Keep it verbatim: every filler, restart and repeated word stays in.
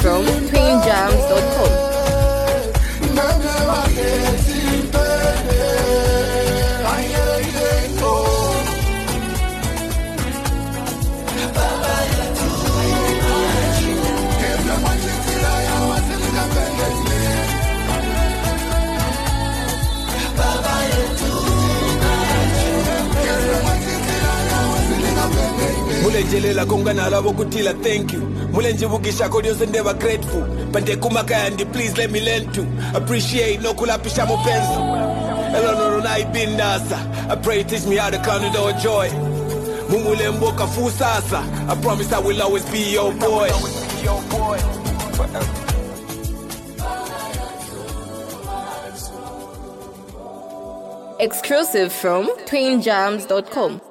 from twin jams dot com. Mulenjelela kongana labo kutila thank you. Mulenjibukisha kodi yose never grateful. Pande kumakayandi please let me learn to appreciate no kulapisha mupenzi. Hello no no naibindasa. I pray teach me how to count it all joy. Mumule mboka fusasa. I promise I will always be your boy. Exclusive from twin jams dot com.